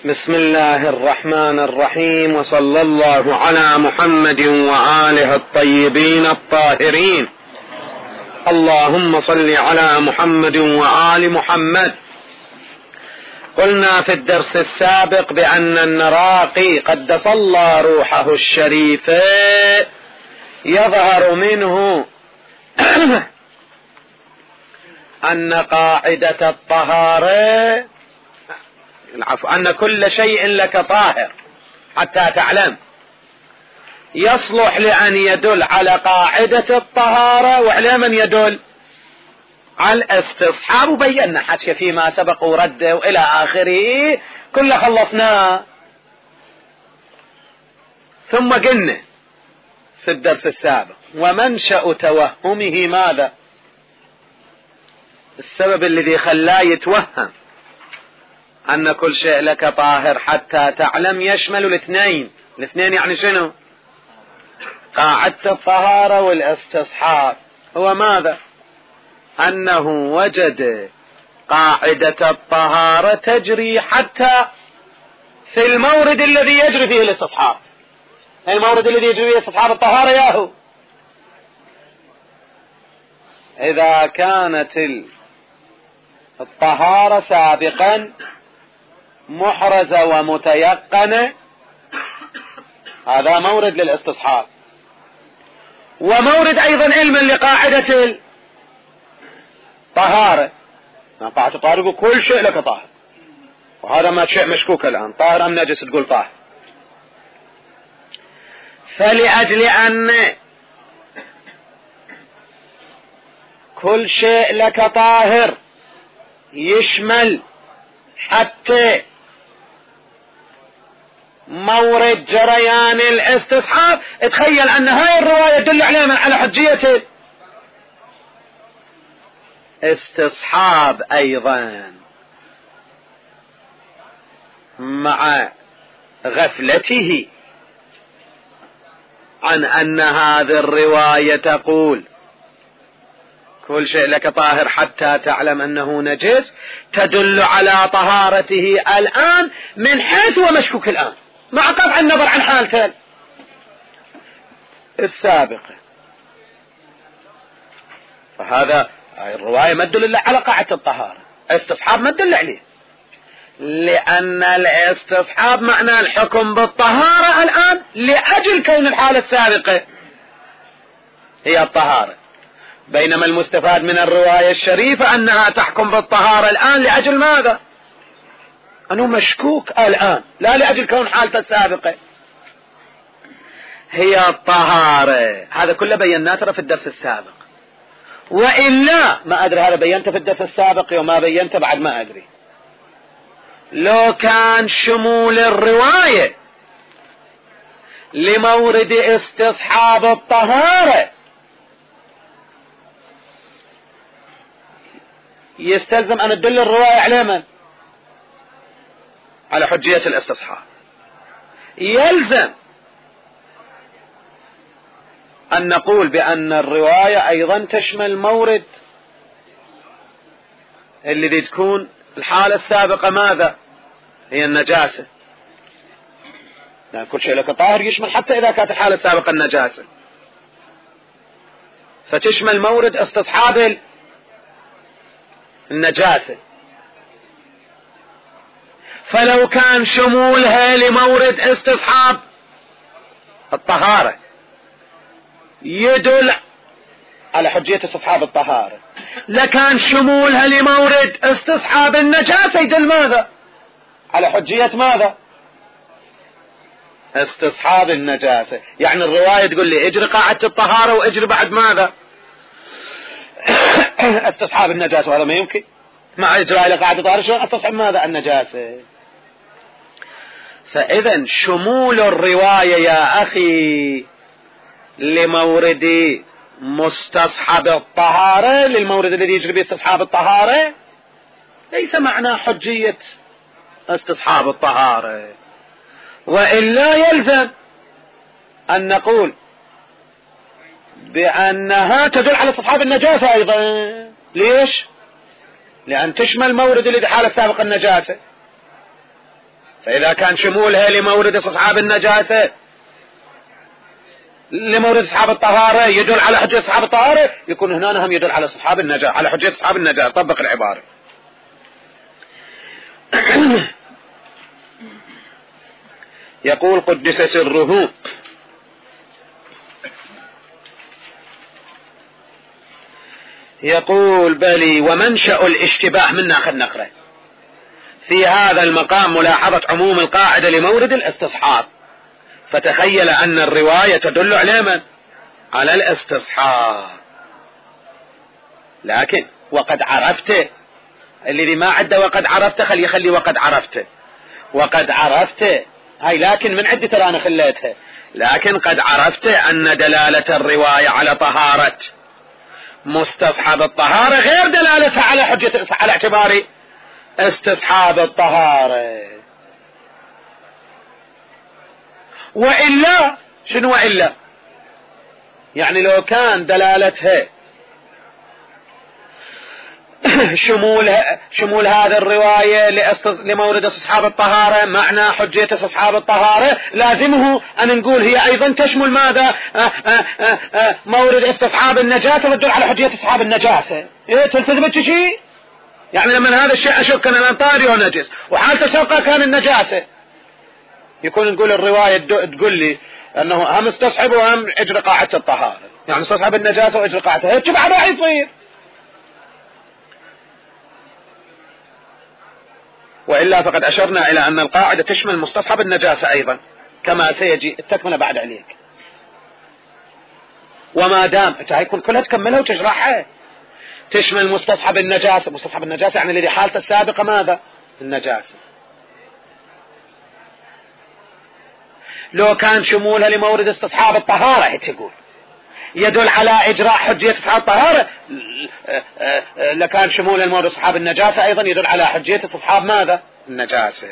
بسم الله الرحمن الرحيم، وصلى الله على محمد وآله الطيبين الطاهرين. اللهم صل على محمد وآل محمد. قلنا في الدرس السابق بأن النراقي قدس الله روحه الشريف يظهر منه أن قاعدة الطهارة أن كل شيء لك طاهر حتى تعلم، يصلح لأن يدل على قاعدة الطهارة وعلى من يدل على الاستصحاب، وبينا حكي فيما سبق ورده وإلى آخره كله خلصناه. ثم قلنا في الدرس السابق ومنشأ توهمه ماذا؟ السبب الذي خلاه يتوهم أن كل شيء لك طاهر حتى تعلم يشمل الاثنين يعني شنو؟ قاعدة الطهارة والاستصحاب. هو ماذا؟ أنه وجد قاعدة الطهارة تجري حتى في المورد الذي يجري فيه الاستصحاب. المورد الذي يجري فيه استصحاب الطهارة ياهو إذا كانت الطهارة سابقا محرزة ومتيقنة، هذا مورد للاستصحاب، ومورد أيضا علما لقاعدة الطهارة. قاعدة الطهارة يقول كل شيء لك طاهر، وهذا ما شيء مشكوك الآن، طاهر أم نجس تقول طاهر. فلأجل أن كل شيء لك طاهر يشمل حتى مورد جريان الاستصحاب، تخيل أن هاي الرواية تدل على حجية استصحاب أيضا، مع غفلته عن أن هذه الرواية تقول كل شيء لك طاهر حتى تعلم أنه نجس، تدل على طهارته الآن من حيث هو مشكوك الآن، مع قطع النظر عن حالته السابقة. فهذا الرواية ما تدل إلا على قاعدة الطهارة، استصحاب ما تدل عليه، لأن الاستصحاب معنى الحكم بالطهارة الآن لأجل كون الحالة السابقة هي الطهارة، بينما المستفاد من الرواية الشريفة أنها تحكم بالطهارة الآن لأجل ماذا؟ أنه مشكوك الآن، لا لأجل كون حالته السابقة هي الطهارة. هذا كله بيناه ترى في الدرس السابق، وإلا ما أدري هذا بينته في الدرس السابق وما بينته بعد ما أدري. لو كان شمول الرواية لمورد استصحاب الطهارة يستلزم أن تدل الرواية على من؟ على حجية الاستصحاب. يلزم أن نقول بأن الرواية أيضا تشمل مورد الذي تكون الحالة السابقة ماذا؟ هي النجاسة، يعني كل شيء لك طاهر يشمل حتى إذا كانت الحالة السابقة النجاسة، فتشمل مورد استصحاب النجاسة. فلو كان شمولها لمورد استصحاب الطهارة يدل على حجية استصحاب الطهارة، لكان شمولها لمورد استصحاب النجاسة يدل ماذا؟ على حجية ماذا؟ استصحاب النجاسة. يعني الرواية تقول لي اجري قاعدة الطهارة واجري بعد ماذا؟ استصحاب النجاسة، وهذا ما يمكن. مع اجراء لقاعدة الطهارة شلون استصحب ماذا؟ النجاسة. فإذا شمول الرواية يا أخي لمورد مستصحب الطهارة، للمورد الذي يجري به استصحاب الطهارة، ليس معنى حجية استصحاب الطهارة، وإلا يلزم أن نقول بأنها تدل على استصحاب النجاسة أيضا. ليش؟ لأن تشمل مورد الذي حال السابق النجاسة، فإذا كان شمولها لمورد استصحاب النجاسة لمورد استصحاب الطهارة يدل على حجية استصحاب الطهارة، يكون هنا هم يدل على استصحاب النجاسة، على حجية استصحاب النجاسة. طبق العبارة. يقول قدس سره يقول بلي ومنشأ الاشتباه منا خلنا نقرأ في هذا المقام ملاحظة عموم القاعدة لمورد الاستصحاب، فتخيل أن الرواية تدل على من؟ على الاستصحاب. لكن وقد عرفت الذي ما عده وقد عرفت خلي وقد عرفت وقد عرفت هاي، لكن من عدة ترى أنا خليتها، لكن قد عرفت أن دلالة الرواية على طهارة مستصحب الطهارة غير دلالتها على حجة على اعتبار استصحاب الطهارة. وإلا شنو وإلا؟ يعني لو كان دلالتها شمول هذا الرواية لمورد استصحاب الطهارة معنى حجية استصحاب الطهارة، لازمه أن نقول هي أيضا تشمل ماذا؟ مورد استصحاب النجاسة وتدل على حجية استصحاب النجاسة. إيه تلتزم شيء؟ يعني لما هذا الشيء أشك أن الأنطاري هو نجس وحالته سوقه كان النجاسة، يكون نقول الرواية تقول لي أنه هم استصحب وهم اجرى قاعدة الطهارة، يعني استصحب النجاسة واجرى قاعدة، هيك بعد راح يصير. وإلا فقد أشرنا إلى أن القاعدة تشمل مستصحب النجاسة أيضا كما سيجي التكملة بعد عليك. وما دام هيكون كلها تكملها وتشرحها تشمل مستصحب النجاسة. مستصحب النجاسة يعني الذي حالته السابقة ماذا؟ النجاسة. لو كان شمولها لمورد استصحاب الطهارة هيك تقول يدل على إجراء حجية استصحاب الطهارة، لكان شمول المورد استصحاب النجاسة أيضا يدل على حجية استصحاب ماذا؟ النجاسة.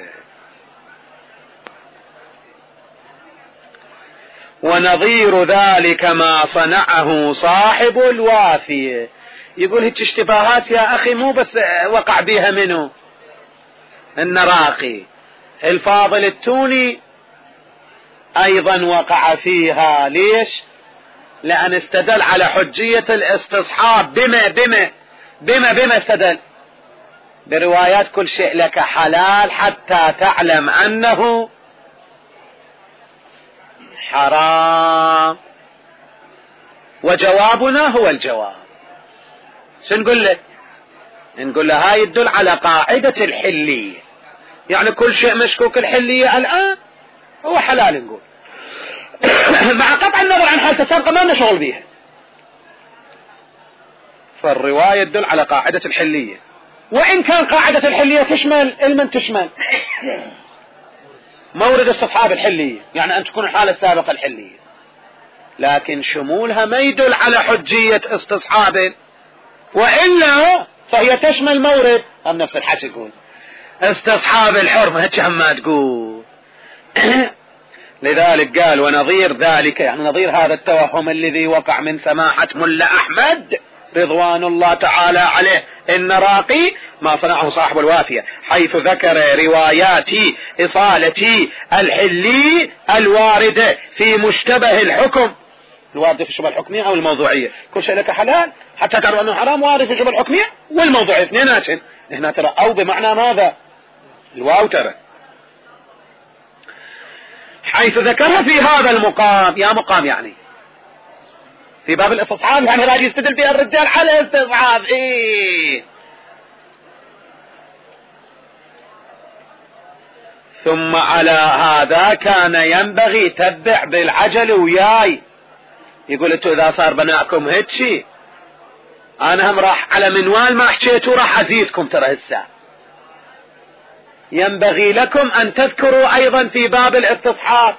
ونظير ذلك ما صنعه صاحب الوافية. يقول هيك اشتباهات يا أخي مو بس وقع بها منه النراقي، الفاضل التوني أيضا وقع فيها. ليش؟ لأن استدل على حجية الاستصحاب بما استدل بروايات كل شيء لك حلال حتى تعلم أنه حرام. وجوابنا هو الجواب. سنقول له؟ نقول له هاي يدل على قاعدة الحلية، يعني كل شيء مشكوك الحلية الآن هو حلال نقول مع قطع النظر عن حالة السابقة ما لنا شغل بيها. فالرواية تدل على قاعدة الحلية، وإن كان قاعدة الحلية تشمل المن تشمل مورد استصحاب الحلية، يعني أن تكون الحالة السابقة الحلية، لكن شمولها ما يدل على حجية استصحاب، وإلا فهي تشمل مورد هم نفس الحكي يقول استصحاب الحرمة هيك هم ما تقول. لذلك قال ونظير ذلك، يعني نظير هذا التوهم الذي وقع من سماحة ملا أحمد رضوان الله تعالى عليه النراقي ما صنعه صاحب الوافية، حيث ذكر روايات إصالة الحلي الواردة في مشتبه الحكم، الواردة في الشبه الحكمية أو الموضوعية. كل شيء لك حلال حتى تعرف أنه حرام، وارد في الشبه الحكمية والموضوعية اثنيناتهم. هنا ترى أو بمعنى ماذا؟ الواو ترى، حيث ذكرها في هذا المقام. يا مقام يعني في باب الاستصحاب، يعني راجل يستدل بها الرجال على استصحاب. إيه ثم على هذا كان ينبغي تبع بالعجل وياي. يقول انتو اذا صار بناءكم هيك انا هم راح على منوال ما حكيتوا راح ازيدكم ترى هسه. ينبغي لكم ان تذكروا ايضا في باب الاستصحاب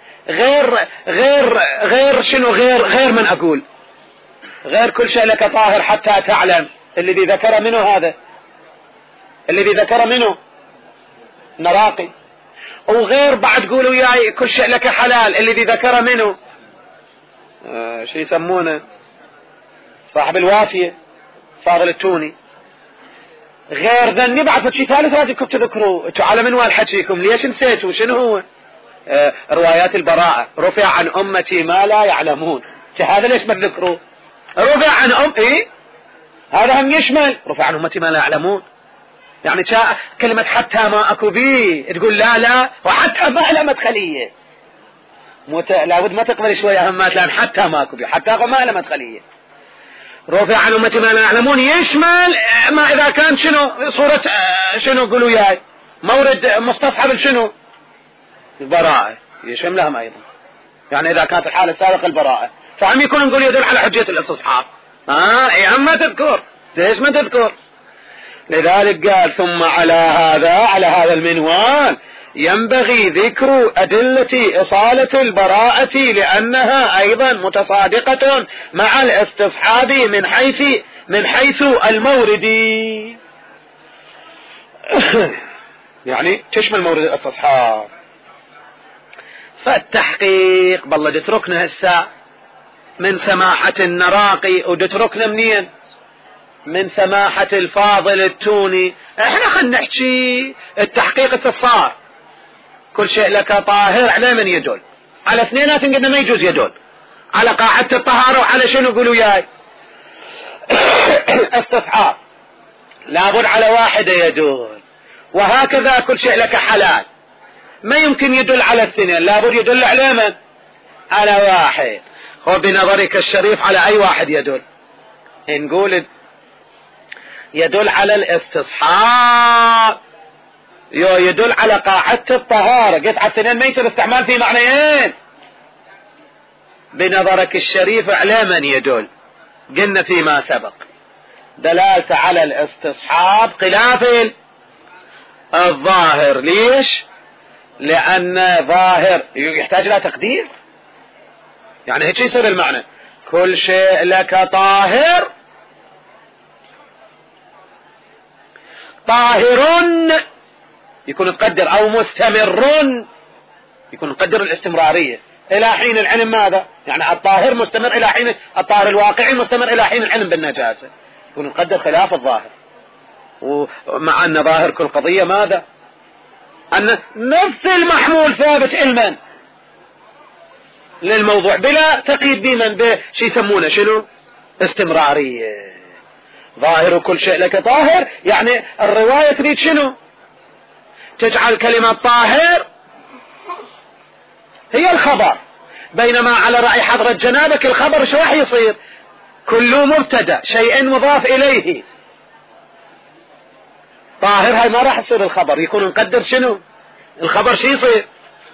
غير شنو غير من اقول غير كل شيء لك طاهر حتى تعلم، الذي ذكر منه هذا الذي ذكر منه نراقي، وغير بعد قولوا وياي كل شيء لك حلال الذي ذكر منه شو يسمونه صاحب الوافية فاضل التوني. غير ذني بعد شيء ثالث لازمكم تذكروا. انتوا على من حكيكم؟ ليش نسيتوا؟ شنو هو؟ روايات البراءة، رفع عن أمتي ما لا يعلمون. هذا ليش ما تذكروا؟ رفع عن أمتي هذا هم يشمل رفع عن أمتي ما لا يعلمون. يعني كلمة حتى ما أكو بي تقول لا وحتى ما لا مدخلية. لابد ما تقبل شوية أهمات، لأن حتى ما أكو بي حتى ما لا مدخلية. رفع عن أمتي ما لا يعلمون يشمل ما إذا كان شنو صورة شنو قولوا ياي مورد مستصحب شنو البراءة يشملهم أيضا. يعني إذا كانت الحالة السابقة البراءة فعم يكون نقول يدل على حجية الاستصحاب. يا أما تذكر ليش ما تذكر؟ لذلك قال ثم على هذا المنوال ينبغي ذكر أدلة إصالة البراءة لأنها أيضا متصادقة مع الاستصحاب من حيث المورد. يعني تشمل مورد الاستصحاب. فالتحقيق بالله تتركنا هسه من سماحة النراقي وتتركنا منين؟ من سماحة الفاضل التوني. احنا خلنا نحكي التحقيق الصار كل شيء لك طاهر على من يدل؟ على اثنينات قلنا ما يجوز يدل على قاعدة الطهارة وعلى شنو قولوا ياي استصحاب لابد على واحدة يدل. وهكذا كل شيء لك حلال ما يمكن يدل على الاثنين، لابد يدل على من؟ على واحد. هو بنظرك الشريف على اي واحد يدل؟ نقول يدل على الاستصحاب يدل على قاعدة الطهارة. قلت على الاثنين ما يصير استعمال في معنيين. بنظرك الشريف على من يدل؟ قلنا فيما سبق دلالة على الاستصحاب خلاف الظاهر. ليش؟ لأن ظاهر يحتاج إلى تقدير. يعني هيك يصير المعنى كل شيء لك طاهر يكون مقدر أو مستمر يكون مقدر الاستمرارية إلى حين العلم. ماذا؟ يعني الطاهر مستمر إلى حين الطاهر الواقعي مستمر إلى حين العلم بالنجاسة. يكون مقدر خلاف الظاهر. ومع أن ظاهر كل قضية ماذا؟ أن نفس المحمول ثابت علما للموضوع بلا تقييد بمن بشي يسمونه شنو استمرارية. ظاهر كل شيء لك طاهر يعني الرواية تريد شنو تجعل كلمة طاهر هي الخبر، بينما على رأي حضرة جنابك الخبر شو راح يصير؟ كله مبتدأ شيء مضاف إليه. طاهر هاي ما راح يصير الخبر، يكون نقدر شنو الخبر شي يصير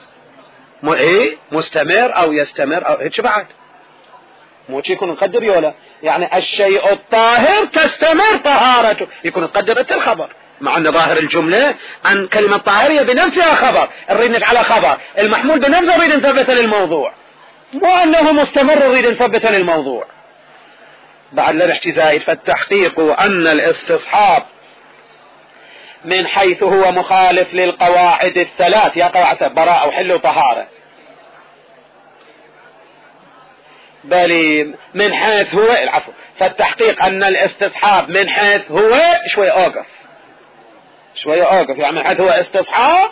مستمر او يستمر او هيك بعد مو شي يكون نقدر يولا. يعني الشيء الطاهر تستمر طهارته يكون نقدر انت الخبر، مع ان ظاهر الجملة ان كلمة طاهرية بنفسها خبر نريد نجعلها خبر، المحمول بنفسه نريد نثبت للموضوع، مو انه مستمر نريد نثبت للموضوع. بعد لا نحكي زايد. فالتحقيق ان الاستصحاب من حيث هو مخالف للقواعد الثلاث، يا قواعد براءة وحل وطهارة، بل من حيث هو العفو. فالتحقيق ان الاستصحاب من حيث هو شوية اوقف يعني من حيث هو استصحاب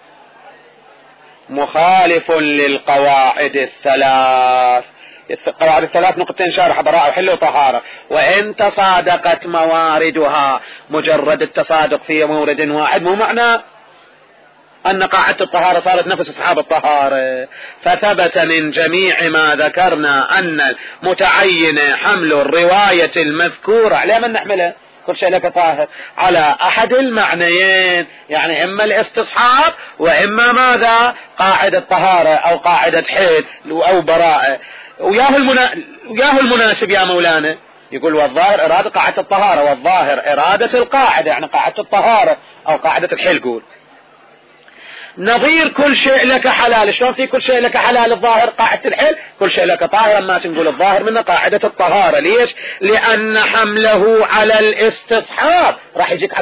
مخالف للقواعد الثلاث. القواعد الثلاث نقطتين شارح براءة وحل وطهارة، وإن تصادقت مواردها مجرد التصادق في مورد واحد مو معنى أن قاعدة الطهارة صارت نفس أصحاب الطهارة. فثبت من جميع ما ذكرنا أن المتعين حمل الرواية المذكورة على من نحملها كل شيء لك طاهر على أحد المعنيين، يعني إما الاستصحاب وإما ماذا قاعدة طهارة أو قاعدة حيث أو براءة. وياه المناسب يا مولانا يقول والظاهر إرادة قاعدة الطهارة والظاهر إرادة القاعدة يعني قاعدة الطهارة أو قاعدة الحل. قول نظير كل شيء لك حلال. شلون في كل شيء لك حلال الظاهر قاعدة الحل كل شيء لك طاهر، ما تنقول الظاهر من قاعدة الطهارة. ليش؟ لأن حمله على الاستصحاب راح يجيك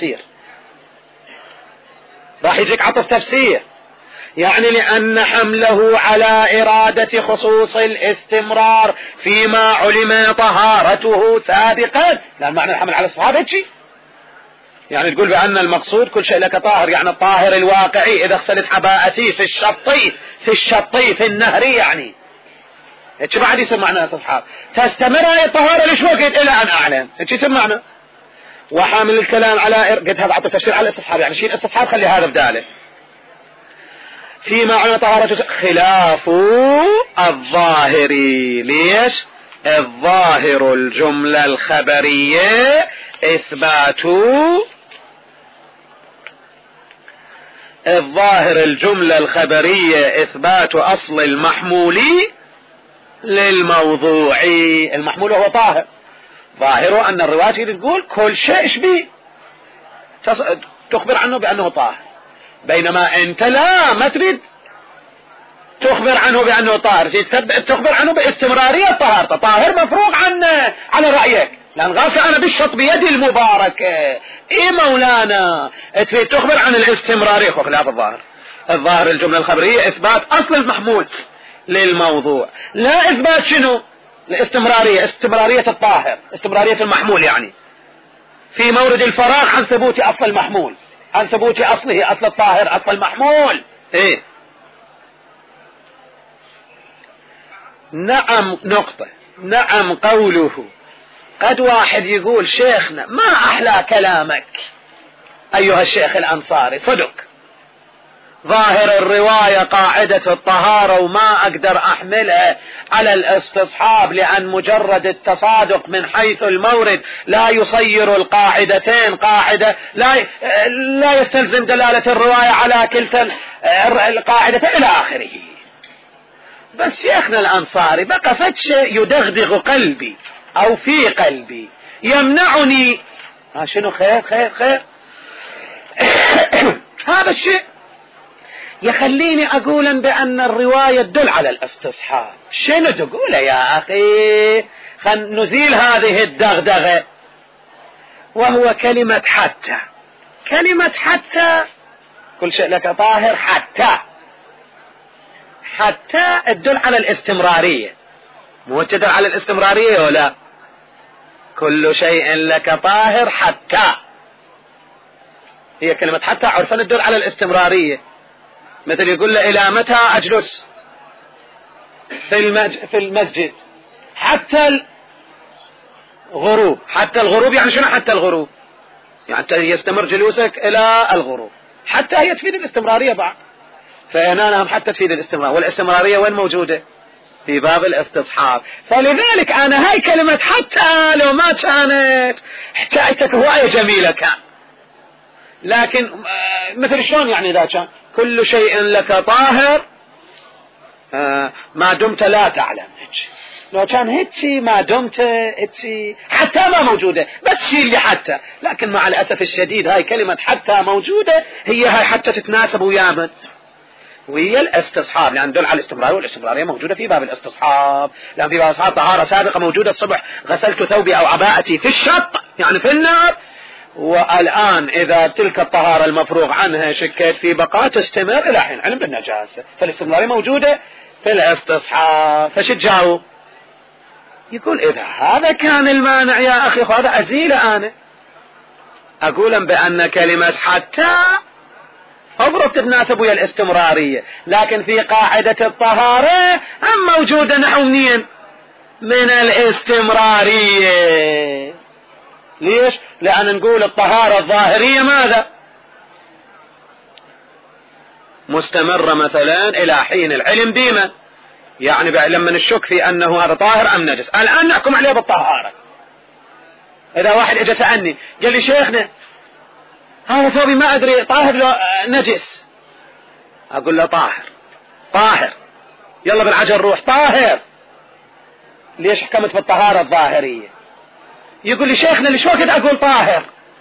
عطف تفسير يعني لأن حمله على إرادة خصوص الاستمرار فيما علم طهارته سابقا. لأن معنى الحمل على الصحابة شيء يعني تقول بأن المقصود كل شيء لك طاهر، يعني الطاهر الواقعي. إذا اغسلت حباءتي في الشطي في النهر، يعني ايش بعد يسمى معنى أصحاب تستمر هاي الطهارة ليش وقت إلى أن أعلم ايش يسمى معنى. وحامل الكلام على قد هذا أعطي تفسير على الاستصحاب، يعني شيء الاستصحاب خلي هذا بداله. في معنى طهارة خلاف الظاهري. ليش؟ الظاهر الجملة الخبرية إثبات أصل المحمول للموضوع. المحمول هو طاهر، ظاهره أن الرواية تقول كل شيء شبيه تخبر عنه بأنه طاهر، بينما أنت لا ما تريد تخبر عنه بأنه طاهر، تخبر عنه باستمرارية طهارته. طاهر مفروغ عنه على رأيك، لأن غاسل أنا بالشط بيدي المباركة. إيه مولانا تريد تخبر عن الاستمرارية وخلاف الظاهر. الظاهر الجملة الخبرية إثبات أصل المحمول للموضوع، لا إثبات شنو؟ الاستمرارية، استمرارية الطاهر، استمرارية المحمول، يعني في مورد الفراغ عن ثبوت أصل المحمول، عن ثبوت أصله، أصل الطاهر، أصل المحمول. إيه نعم. نقطة. نعم قوله. قد واحد يقول شيخنا ما أحلى كلامك أيها الشيخ الأنصاري، صدق ظاهر الرواية قاعدة الطهارة وما أقدر أحملها على الاستصحاب، لأن مجرد التصادق من حيث المورد لا يصير القاعدتين قاعدة، لا يستلزم دلالة الرواية على كلتا القاعدتين إلى آخره. بس شيخنا الأنصاري بقى فد شيء يدغدغ قلبي أو في قلبي يمنعني. شنو؟ خير هذا الشيء يخليني أقولا بأن الرواية تدل على الاستصحاب. شنو تقوله يا أخي؟ خل نزيل هذه الدغدغة، وهو كلمة حتى. كلمة حتى كل شيء لك طاهر، حتى تدل على الاستمرارية، مو تدل على الاستمرارية ولا؟ كل شيء لك طاهر حتى، هي كلمة حتى عرفا تدل على الاستمرارية. مثل يقول له إلى متى أجلس في المسجد حتى الغروب. حتى الغروب يعني شنو؟ حتى الغروب يعني يستمر جلوسك إلى الغروب. حتى هي تفيد الاستمرارية بعد، فهنا حتى تفيد الاستمرار، والاستمرارية وين موجودة؟ في باب الاستصحاب. فلذلك أنا هاي كلمة حتى لو ما كانت حكايتك هواية جميلة كان، لكن مثل شلون يعني إذا كان كل شيء لك طاهر ما دمت لا تعلم، لو كان هيك ما دمت هيك حتى ما موجودة، بس شيء اللي حتى. لكن مع الأسف الشديد هاي كلمة حتى موجودة، هي هاي حتى تتناسب ويامن وهي الاستصحاب، لأن دل على الاستمرار، والاستمرارية موجودة في باب الاستصحاب. لأن في باب الاستصحاب طهارة سابقة موجودة الصبح، غسلت ثوبي أو عباءتي في الشط يعني في النار، والآن إذا تلك الطهارة المفروغ عنها شكيت في بقاء تستمر إلى حين علم بالنجاسة، فالاستمرارية موجودة في الاستصحاب. فش تجاوب؟ يقول إذا هذا كان المانع يا أخي هذا أزيله. أنا أقول بأن كلمة حتى أبرد تتناسب ويا الاستمرارية، لكن في قاعدة الطهارة هم موجودة نحو منين؟ من الاستمرارية. ليش؟ لأن نقول الطهارة الظاهرية ماذا؟ مستمرة مثلا إلى حين العلم بما، يعني لما نشك في أنه هذا طاهر أم نجس. الآن نحكم عليه بالطهارة. إذا واحد اجى سألني قال لي شيخنا هذا ثوبي ما أدري طاهر لو نجس، أقول له طاهر يلا بالعجل روح طاهر. ليش حكمت بالطهارة الظاهرية؟ يقول لي شيخنا ليش وقت أقول طاهر؟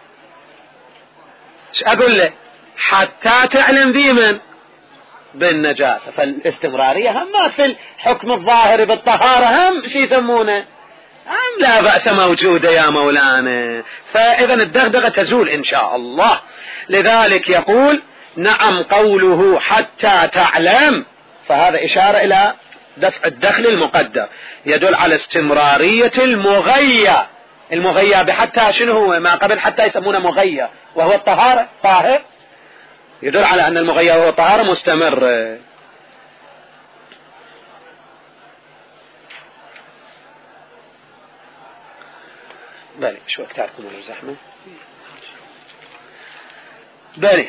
أقول له حتى تعلم بمن؟ بالنجاسة. فالاستمرارية هم في الحكم الظاهري بالطهارة هم شي يسمونه هم لا بأس موجودة يا مولانا. فإذا الدغدغة تزول إن شاء الله. لذلك يقول نعم قوله حتى تعلم، فهذا إشارة إلى دفع الدخل المقدر، يدل على استمرارية المغية المغيى بحتى شنو هو؟ ما قبل حتى يسمونه مغيى وهو الطهارة طاهر، يدل على أن المغيى وهو طهارة مستمر. بلي شو اكتاركم ولا زحمة؟ بلي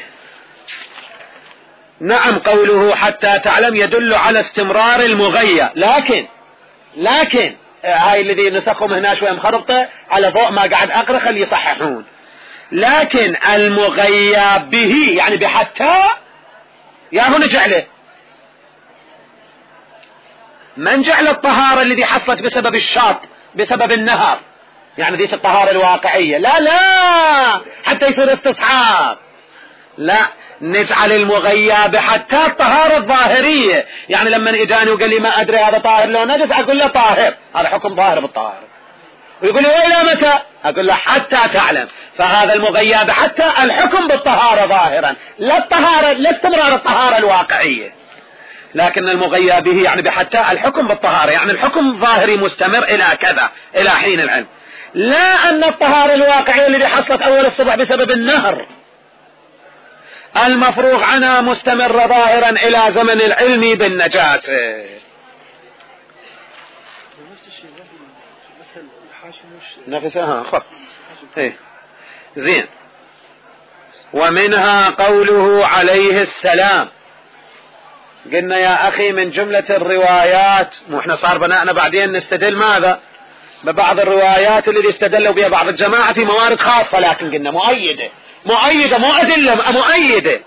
نعم، قوله حتى تعلم يدل على استمرار المغيى، لكن هاي الذي نسخهم هنا شوية مخربطة على ضوء ما قاعد أقرأ خلي يصححون. لكن المغيى به يعني بحتى يا هنا جعله، من جعل الطهارة الذي حصلت بسبب الشاط بسبب النهر، يعني ذيك الطهارة الواقعية، لا حتى يصير استصحاب، لا نجعل المغيى بحتى الطهارة الظاهرية. يعني لما اجاني وقال لي ما ادري هذا طاهر لو نجس، اقول له طاهر، هذا حكم ظاهر بالطهارة. ويقول لي والى متى؟ اقول له حتى تعلم. فهذا المغيى بحتى الحكم بالطهارة ظاهرا، لا الطهارة لا استمرار الطهارة الواقعية. لكن المغيى به يعني بحتى الحكم بالطهارة، يعني الحكم ظاهري مستمر الى كذا، الى حين العلم. لا ان الطهارة الواقعية التي حصلت اول الصبح بسبب النهر المفروغ عنها مستمر ظاهرا الى زمن العلم بالنجاسة. نفسها خب زين. ومنها قوله عليه السلام. قلنا يا اخي من جملة الروايات، مو احنا صار بناءنا بعدين نستدل ماذا ببعض الروايات الذي استدلوا بها بعض الجماعة في موارد خاصة، لكن قلنا مؤيدة مو أدلة مؤيدة.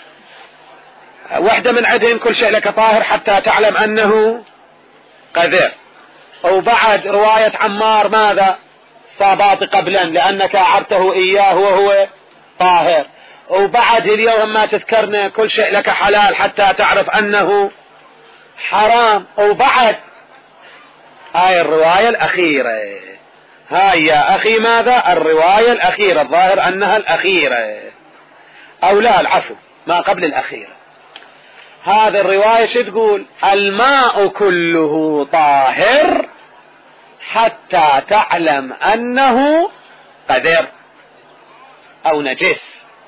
واحدة من عدهم كل شيء لك طاهر حتى تعلم أنه قذر. وبعد رواية عمار ماذا صابات قبلا لأنك أعرته إياه وهو طاهر. وبعد اليوم ما تذكرنا كل شيء لك حلال حتى تعرف أنه حرام. وبعد هاي الرواية الأخيرة، هاي يا أخي ماذا الرواية الأخيرة، الظاهر أنها الأخيرة أو لا العفو ما قبل الأخيرة. هذه الرواية شو تقول؟ الماء كله طاهر حتى تعلم أنه قذر أو نجس.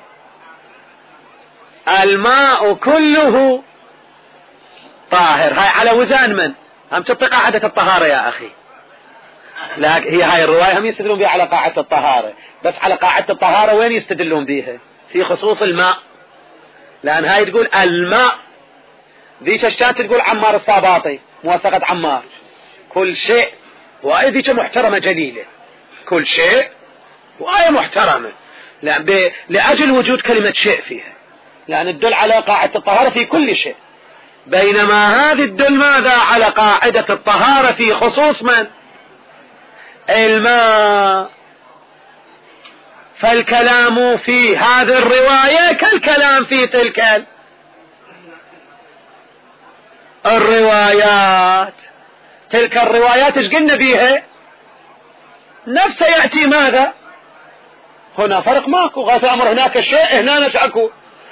الماء كله طاهر، هاي على وزان من؟ هم تطبق قاعدة الطهارة يا أخي. لا هي هاي الرواية هم يستدلون بها على قاعدة الطهارة، بس على قاعدة الطهارة وين يستدلون بها؟ في خصوص الماء، لأن هاي تقول الماء. ذيك اشتات تقول عمار الصاباطي موثقة عمار كل شيء، وآية ذيك محترمة جليلة كل شيء، وآية محترمة لأجل وجود كلمة شيء فيها، لأن تدل على قاعدة الطهارة في كل شيء. بينما هذه تدل ماذا على قاعدة الطهارة في خصوص من؟ الماء. فالكلام في هذه الرواية كالكلام في تلك الروايات. تلك الروايات ايش قلنا بيها؟ نفس يأتي ماذا؟ هنا فرق ماكو، غاث أمر هناك الشيء هنا نشأكو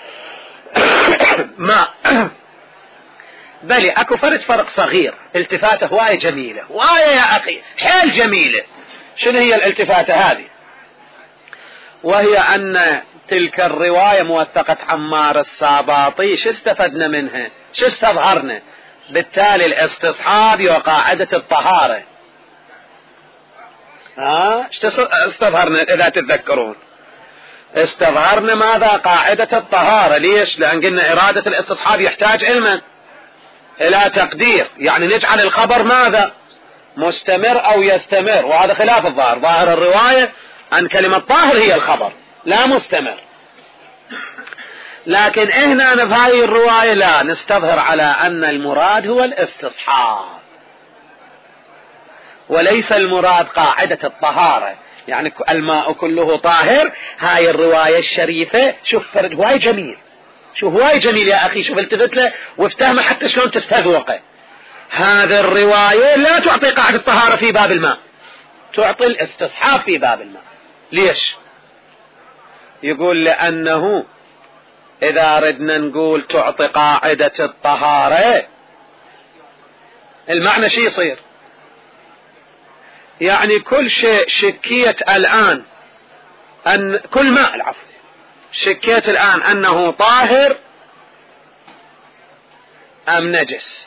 ما بلي اكو فرق صغير، التفاتة هواية جميلة، هواية يا اخي حيل جميلة. شنو هي الالتفاتة هذه؟ وهي ان تلك الرواية موثقة عمار الصاباطي شو استفدنا منها؟ شو استظهرنا؟ بالتالي الاستصحاب وقاعدة الطهارة. استظهرنا اذا تتذكرون، استظهرنا ماذا؟ قاعدة الطهارة. ليش؟ لان قلنا ارادة الاستصحاب يحتاج علما الى تقدير، يعني نجعل الخبر ماذا؟ مستمر او يستمر، وهذا خلاف الظاهر. ظاهر الرواية ان كلمة طاهر هي الخبر لا مستمر. لكن هنا في هذه الرواية لا، نستظهر على ان المراد هو الاستصحاب وليس المراد قاعدة الطهارة. يعني الماء كله طاهر، هاي الرواية الشريفة شوف فرد هواي جميل، شوف هواي جميل يا أخي، شوف التفت له وافتهمه حتى شلون تستذوقه. هذه الرواية لا تعطي قاعدة الطهارة في باب الماء، تعطي الاستصحاب في باب الماء. ليش؟ يقول لأنه إذا ردنا نقول تعطي قاعدة الطهارة، المعنى شي يصير؟ يعني كل شيء شكيت الآن أن كل ماء العفو شكيت الآن أنه طاهر أم نجس،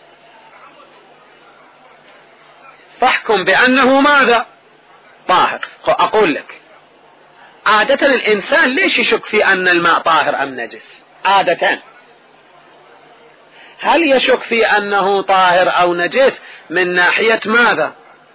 فاحكم بأنه ماذا؟ طاهر. أقول لك عادة الإنسان ليش يشك في أن الماء طاهر أم نجس؟ عادة هل يشك في أنه طاهر أو نجس من ناحية ماذا؟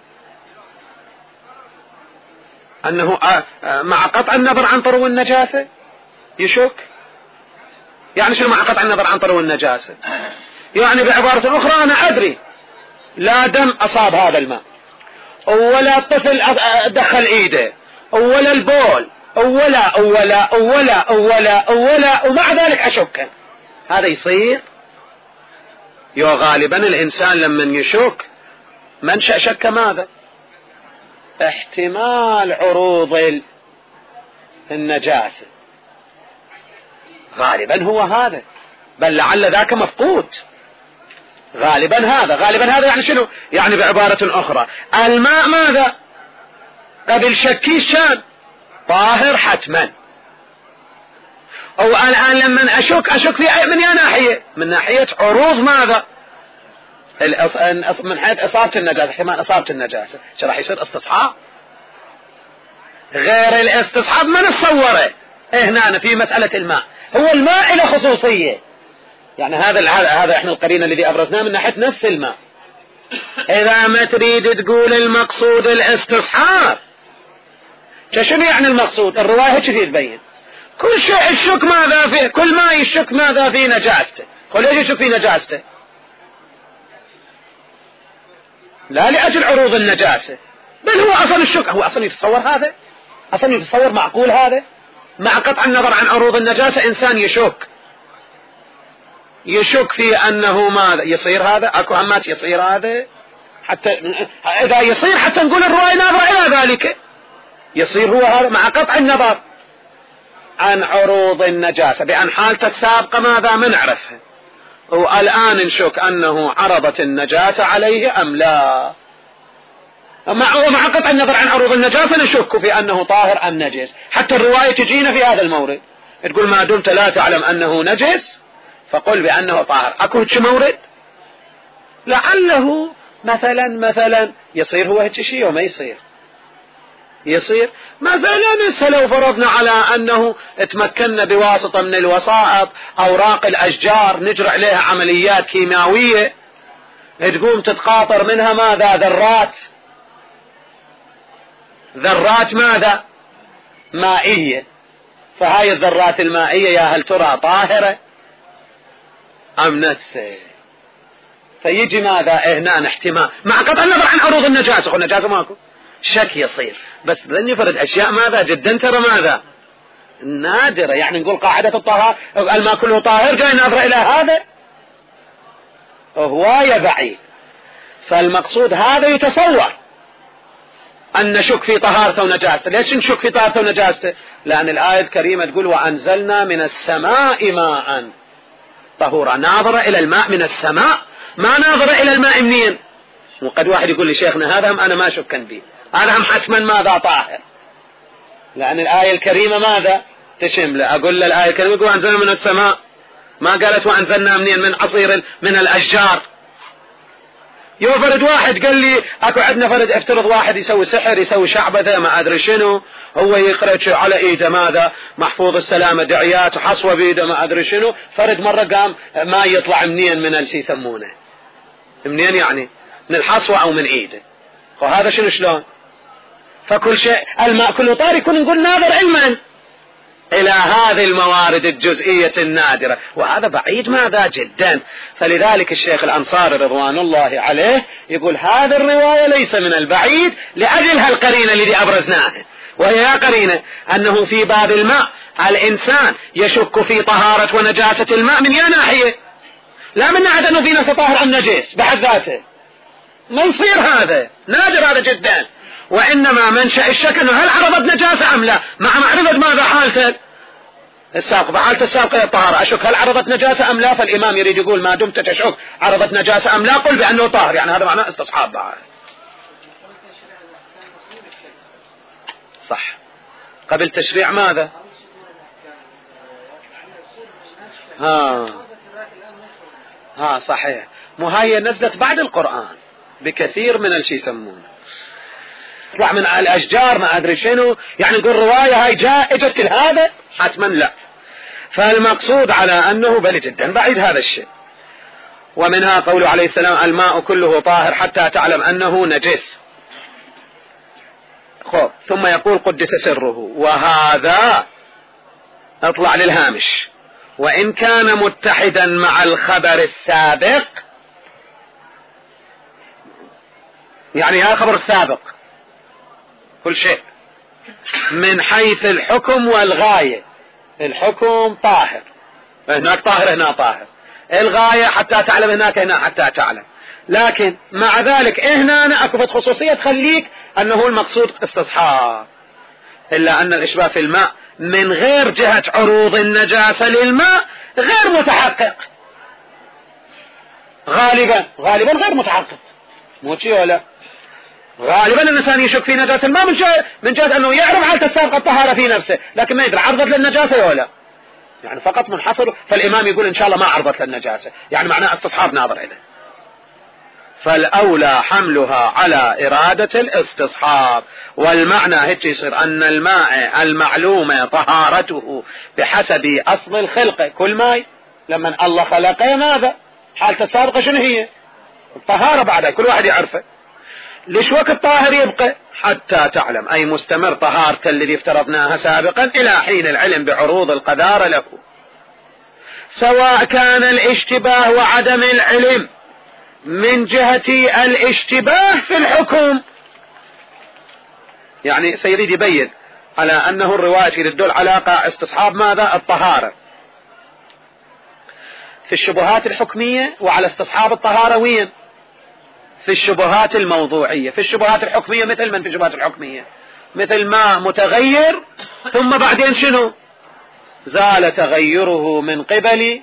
أنه مع قطع النظر عن طرو النجاسة يشك؟ يعني شنو مع قطع النظر عن طرو النجاسة؟ يعني بعبارة أخرى أنا أدري لا دم أصاب هذا الماء، ولا الطفل دخل إيده، ولا البول، ولا ومع ذلك أشك. هذا يصير؟ غالبا الإنسان لما يشك منشأ شك ماذا؟ احتمال عروض النجاسة، غالبا هو هذا، بل لعل ذاك مفقود. غالبا هذا يعني شنو؟ يعني بعبارة أخرى الماء ماذا؟ قبل شكي شان طاهر حتما. أو الآن لما أشك في من أي ناحية؟ من ناحية عروض ماذا؟ من حيث إصابة النجاسة، احتمال إصابة النجاسة. شو راح يصير؟ استصحاب. غير الاستصحاب ما نتصوره هنا في مسألة الماء. هو الماء له خصوصية، يعني هذا احنا القرينة الذي أبرزناه من ناحية نفس الماء. إذا ما تريد تقول المقصود الاستصحاب، شنو يعني المقصود؟ الرواية هيك تبين كل شيء الشك ماذا فيه، كل ما يشك ماذا في نجاسته. ليش يشك في نجاسته؟ لا لأجل عروض النجاسة، بل هو أصلا الشك، هو أصلا يتصور هذا، أصلا يتصور معقول هذا؟ مع قطع النظر عن عروض النجاسة إنسان يشك في أنه ماذا يصير هذا. أكو همات يصير هذا، حتى إذا يصير حتى نقول الرواية ناظرة إلى ذلك، يصير هو هذا مع قطع النظر عن عروض النجاسة، بأن حالته السابقة ماذا ما نعرفها، والآن نشك أنه عرضت النجاسة عليه أم لا. ومع قطع النظر عن عروض النجاسة نشك في أنه طاهر أم نجس. حتى الرواية تجينا في هذا المورد تقول ما دمت لا تعلم أنه نجس فقل بأنه طاهر. أكو هيك مورد؟ لعله مثلا يصير هو هيك شيء وما يصير مثلا لو فرضنا على أنه تمكنا بواسطة من الوسائط أوراق الأشجار نجري عليها عمليات كيماوية تقوم تتقاطر منها ماذا؟ ذرات ماذا؟ مائية. فهاي الذرات المائية يا هل ترى طاهرة أم نجسة؟ فيجي ماذا هنا احتمال مع قطع النظر عن عروض النجاسة. النجاسة ماكو شك يصير، بس لن يفرد أشياء ماذا جدا ترى ماذا نادرة. يعني نقول قاعدة الطهارة الماء كله طاهر، جاي ناظر إلى هذا هواية بعيد. فالمقصود هذا يتصور أن نشك في طهارته ونجاسته. ليش نشك في طهارته ونجاسته؟ لأن الآية الكريمة تقول وأنزلنا من السماء ماء طهورا. ناظر إلى الماء من السماء، ما ناظر إلى الماء منين. وقد واحد يقول لي شيخنا هذا هم أنا ما شكا به، هذا هم حتما ماذا طاهر، لأن الآية الكريمة ماذا تشمل. أقول له الآية الكريمة يقول أنزلنا من السماء، ما قالت وأنزلنا منين؟ من عصير من الأشجار. فرد واحد قال لي اكو عندنا فرد افترض واحد يسوي سحر يسوي شعبذة ما ادري شنو، هو يقرأ على ايده ماذا محفوظ السلامة دعيات وحصوة بيده ما ادري شنو، فرد مرة قام ما يطلع منين من الشي يسمونه منين، يعني من الحصوة او من ايده. وهذا شلون؟ فكل شيء الماء كله طاري يكون نقول ناظر علما إلى هذه الموارد الجزئية النادرة، وهذا بعيد ماذا جدا. فلذلك الشيخ الأنصاري رضوان الله عليه يقول هذه الرواية ليس من البعيد لأجل هالقرينة الذي أبرزناها، وهي قرينة أنه في باب الماء الإنسان يشك في طهارة ونجاسة الماء من ناحية، لا من ناحية أنه في نفسه طاهر أم نجس بحد ذاته، ما يصير هذا، نادر هذا جدا. وإنما منشأ الشك أنه هل عرضت نجاسة أم لا، مع معرفة ماذا حالته السابقة. حالته السابقة الطهارة أشك هل عرضت نجاسة أم لا، فالإمام يريد يقول ما دمت تشك عرضت نجاسة أم لا قل بأنه طاهر، يعني هذا معناه استصحاب بعد. صح. قبل تشريع ماذا؟ صحيح. مو هاي نزلت بعد القرآن بكثير من الشي يسمونه يطلع من الأشجار ما أدري شنو، يعني نقول رواية هاي اجت هذا حتما لا. فالمقصود على أنه بل جدا بعيد هذا الشيء. ومنها قوله عليه السلام الماء كله طاهر حتى تعلم أنه نجس. ثم يقول قدس سره، وهذا اطلع للهامش وإن كان متحدا مع الخبر السابق، يعني هذا خبر السابق كل شيء من حيث الحكم والغاية. الحكم طاهر، هناك طاهر هنا طاهر، الغاية حتى تعلم هنا حتى تعلم. لكن مع ذلك هنا أكفت خصوصية تخليك أنه المقصود استصحاب، إلا أن الإشباه في الماء من غير جهة عروض النجاسة للماء غير متحقق، غالبا غير متحقق. مو شيء ولا غالبا الإنسان يشك في نجاسة الماء من جهة أنه يعرف حالة السابقة الطهارة في نفسه، لكن ما يدري عرضت للنجاسة ولا، يعني فقط منحصر. فالإمام يقول إن شاء الله ما عرضت للنجاسة، يعني معناه استصحاب ناظر إليه. فالأولى حملها على إرادة الاستصحاب. والمعنى هيك يصير أن الماء المعلومة طهارته بحسب أصل الخلق، كل ماء لما الله خلقه ماذا حالته السابقة شنو هي الطهارة بعدها كل واحد يعرفه. ليش وقت الطاهر يبقى حتى تعلم، أي مستمر طهارة الذي افترضناها سابقا إلى حين العلم بعروض القدارة له، سواء كان الاشتباه وعدم العلم من جهة الاشتباه في الحكم. يعني سيريد يبين على أنه الرواية تدل على استصحاب ماذا الطهارة في الشبهات الحكمية، وعلى استصحاب الطهارة وين في الشبهات الموضوعية. في الشبهات الحكمية مثل من في الشبهات الحكمية مثل ما متغير ثم بعدين شنو زال تغيره من قبل،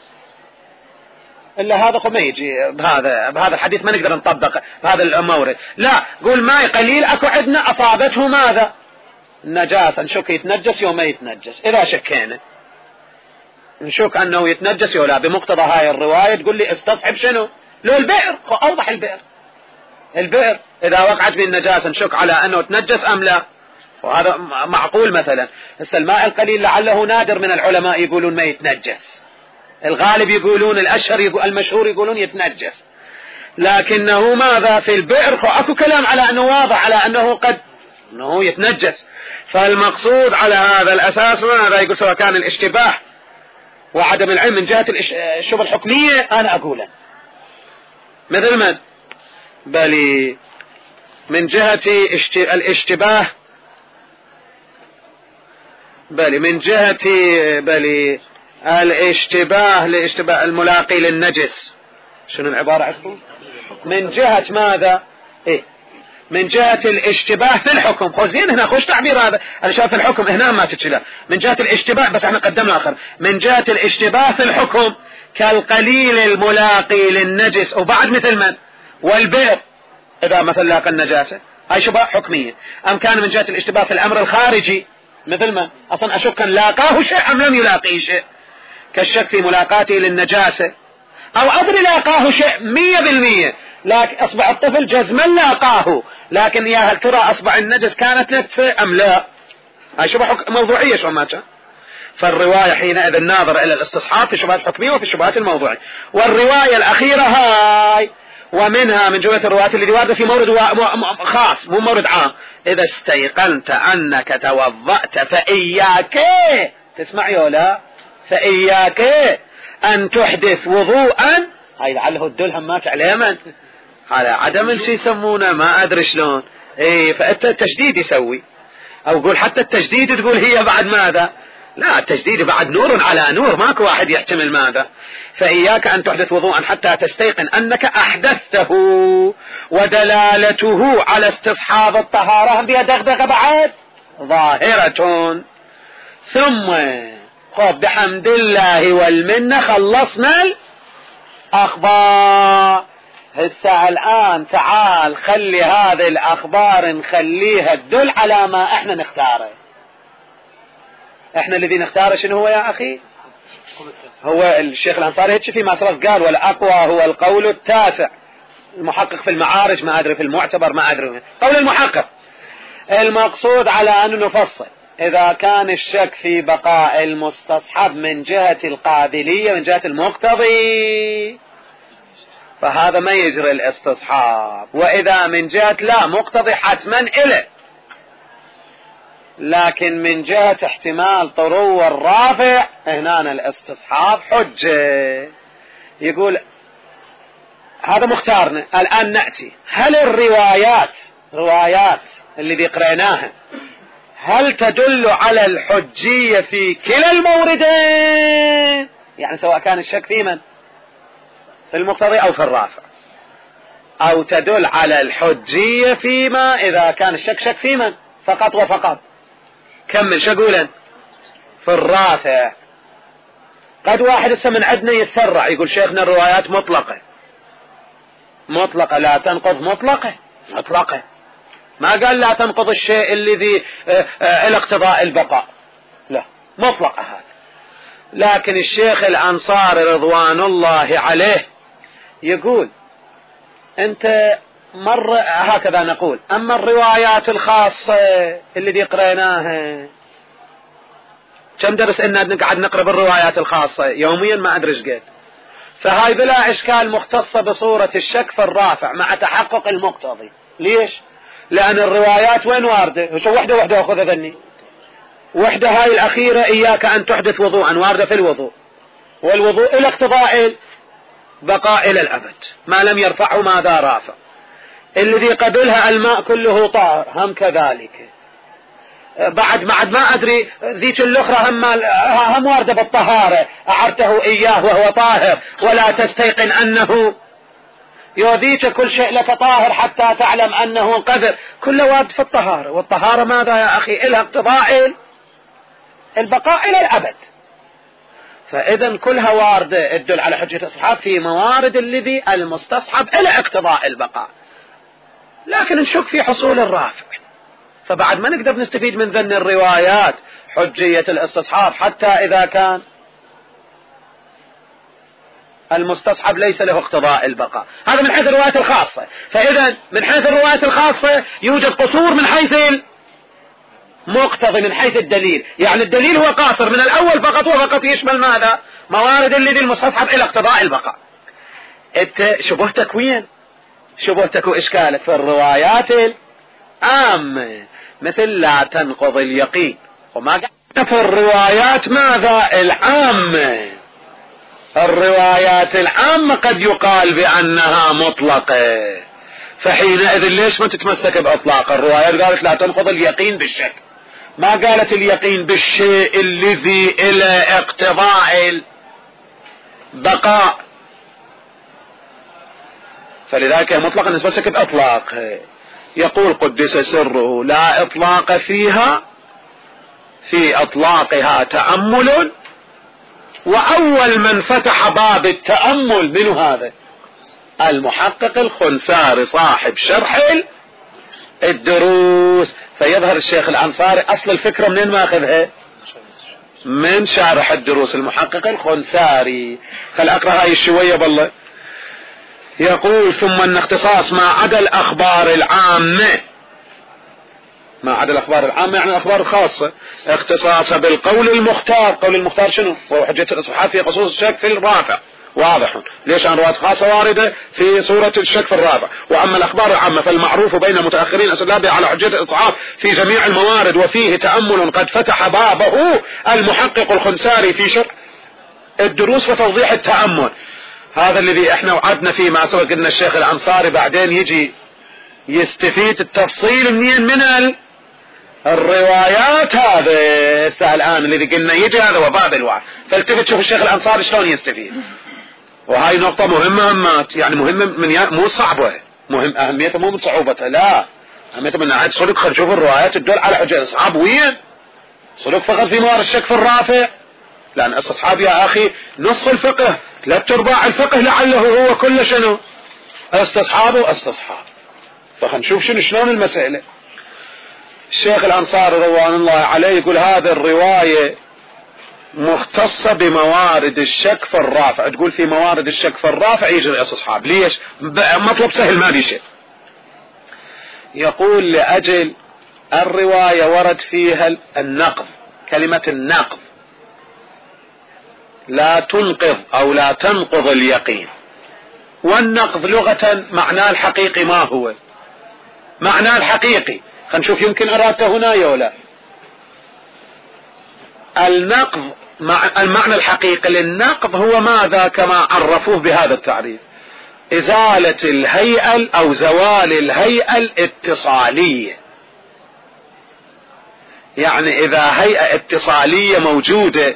إلا هذا ما يجي بهذا الحديث ما نقدر نطبق بهذا المورد. لا قول ماء قليل أكو عندنا أصابته ماذا النجاسة، نشك يتنجس يوم ما يتنجس. إذا شكينا نشك أنه يتنجس ولا بمقتضى هاي الرواية تقول لي استصحب شنو لو البئر، أوضح البئر إذا وقعت بالنجاسة نشك على أنه تنجس أم لا، وهذا معقول. مثلا الماء القليل لعله نادر من العلماء يقولون ما يتنجس، الغالب يقولون الأشهر المشهور يقولون يتنجس، لكنه ماذا في البئر أكو كلام على أنه واضح على أنه قد أنه يتنجس. فالمقصود على هذا الأساس ماذا يقول سواء كان الاشتباه وعدم العلم من جهة الشبهة الحكمية أنا أقوله مثل من بل من جهة الاشتباه، بل من جهة الاشتباه الملاقي للنجس. شنو العبارة عندكم من جهة ماذا من جهة الاشتباه في الحكم. خوزين هنا خوش تعبير هذا أنا شايف الحكم هنا ما تتشله من جهة الاشتباه، بس احنا قدمنا آخر من جهة الاشتباه في الحكم كالقليل الملاقي للنجس، وبعد مثل من والبئر إذا مثل لاقى النجاسة هاي شبهة حكمية. أم كان من جهة الاشتباه في الأمر الخارجي مثل من أصلا أشك أن لاقاه شيء أم لم يلاقيه شيء، كالشك في ملاقاته للنجاسة، أو أدري لاقاه شيء 100% لكن أصبع الطفل جزما لاقاه، لكن يا هل ترى أصبع النجس كانت نجسة أم لا، هاي شبهة موضوعية شو ما كان. فالرواية حينئذ الناظر إلى الاستصحاب في الشبهات الحكمية وفي الشبهات الموضوعية. والرواية الأخيرة هاي ومنها من جملة الروايات اللي واردة في مورد خاص مو مورد عام، إذا استيقنت أنك توضأت فإياك تسمعي ولا فإياك أن تحدث وضوءا، هاي لعله الدلهم ما تعلمن على عدم الشي يسمونه ما أدري شلون فأنت التشديد يسوي، أو قول حتى التجديد تقول هي بعد ماذا، لا التجديد بعد نور على نور ماكو واحد يحتمل ماذا. فإياك أن تحدث وضوءا حتى تستيقن أنك أحدثته، ودلالته على استصحاب الطهارة بها دغدغة بعد ظاهرة. ثم بحمد الله والمنة خلصنا الأخبار. هسه الآن تعال خلي هذه الأخبار نخليها تدل على ما احنا نختاره. احنا الذي نختاره شنو هو يا أخي؟ هو الشيخ الأنصاري هيك فيما سبق قال والأقوى هو القول التاسع. المحقق في المعارج ما أدري، في المعتبر ما أدري، قول المحقق. المقصود على أن نفصل إذا كان الشك في بقاء المستصحب من جهة القابلية من جهة المقتضي فهذا ما يجري الاستصحاب، وإذا من جهة لا مقتضي حتما إله، لكن من جهة احتمال طرو الرافع هنا الاستصحاب حجة. يقول هذا مختارنا. الآن نأتي هل روايات اللي قرأناها هل تدل على الحجية في كلا الموردين؟ يعني سواء كان الشك في من؟ في المقتضي أو في الرافع، أو تدل على الحجية فيما إذا كان الشك شك في من فقط وفقط. كمل شقولا في الرافع. قد واحد اسم من عندنا يسرع يقول شيخنا الروايات مطلقة لا تنقض مطلقة ما قال لا تنقض الشيء الذي الاقتضاء البقاء، لا مطلقة هذا. لكن الشيخ الأنصاري رضوان الله عليه يقول أنت مرة هكذا نقول، أما الروايات الخاصة اللي قرأناها كم درس إننا نقعد نقرأ بالروايات الخاصة يوميا ما أدري قد، فهاي بلا إشكال مختصة بصورة الشك في الرافع مع تحقق المقتضي. ليش؟ لأن الروايات وين واردة؟ شو وحدة أخذ ذني وحدة هاي الأخيرة إياك أن تحدث وضوءا واردة في الوضوء، والوضوء إلى اقتضاء بقاء إلى الأبد ما لم يرفعه ماذا رافع. الذي قبلها الماء كله طاهر هم كذلك. بعد ما أدري ذيك الأخرى هم واردة بالطهارة، أعرته إياه وهو طاهر ولا تستيقن أنه يوذيك كل شيء لك طاهر حتى تعلم أنه قذر، كله وارد في الطهارة. والطهارة ماذا يا أخي؟ إلها اقتضاء البقاء إلى الأبد. فإذا كلها واردة تدل على حجة الاستصحاب في موارد الذي المستصحب إلى اقتضاء البقاء، لكن نشك في حصول الرافع. فبعد ما نقدر نستفيد من ذن الروايات حجية الاستصحاب حتى إذا كان المستصحب ليس له اقتضاء البقاء. هذا من حيث الروايات الخاصة. فإذا من حيث الروايات الخاصة يوجد قصور من حيث المقتضي من حيث الدليل، يعني الدليل هو قاصر من الأول فقط وفقط يشمل ماذا؟ موارد الذي المستصحب إلى اقتضاء البقاء. انت شبهتك وين؟ شبهتك وإشكالك في الروايات العامة مثل لا تنقض اليقين، وما قلت في الروايات ماذا؟ العامة. الروايات العامة قد يقال بأنها مطلقة، فحينئذ ليش ما تتمسك بإطلاق الروايات؟ قالت لا تنقض اليقين بالشك، ما قالت اليقين بالشيء الذي إلى اقتضاء البقاء، فلذلك مطلقا نتمسك بإطلاق. يقول قدس سره لا إطلاق فيها، في إطلاقها تأمل، وأول من فتح باب التأمل من هذا المحقق الخنساري صاحب شرح الدروس. فيظهر الشيخ الأنصاري أصل الفكرة منين ما أخذها؟ من شارح الدروس المحقق الخنساري. خل أقرأ هاي الشوية بالله. يقول ثم أن اختصاص ما عدا الأخبار العامة، ما عدا الأخبار العامة يعني الأخبار الخاصة، اختصاصها بالقول المختار. قول المختار شنو؟ وهو حجة الاستصحاب في خصوص الشك في الرافع، واضح. ليش؟ أن روايات خاصة واردة في صورة الشك في الرافع. وأما الأخبار العامة فالمعروف بين المتأخرين استدلال على حجة الاستصحاب في جميع الموارد، وفيه تأمل قد فتح بابه المحقق الخنساري في شرح الدروس وتوضيح التأمل. هذا الذي احنا وعدنا فيه مع سبق ان الشيخ الأنصاري بعدين يجي يستفيد التفصيل من الروايات. هذا الآن الذي قلنا يجي هذا وباب الوعد. فالتفت شوف الشيخ الأنصاري شلون يستفيد. وهاي نقطة مهمة يعني مهمة مو صعبة، مهم أهميتها مو من صعوبتها، لا أهميتها من عاد صدق. خل شوف الروايات تدل على حجة الاستصحاب وين صدق فقط في موارد الشك في الرافع، لأن استصحاب يا أخي نص الفقه، 3/4 الفقه لعله هو كل شنو استصحابه. فخنشوف شلون المسألة. الشيخ الأنصاري رضوان الله عليه يقول هذه الرواية مختصة بموارد الشك في الرافع. تقول في موارد الشك في الرافع يجري الاستصحاب. ليش؟ مطلب سهل ما بيشي. يقول لأجل الرواية ورد فيها النقض. كلمة النقض لا تنقض أو لا تنقض اليقين. والنقض لغة معناه الحقيقي ما هو؟ معناه الحقيقي. خلينا نشوف يمكن أرادته هنا ولا. النقض المعنى الحقيقي للنقض هو ماذا كما عرفوه بهذا التعريف؟ إزالة الهيئة أو زوال الهيئة الاتصالية. يعني إذا هيئة اتصالية موجودة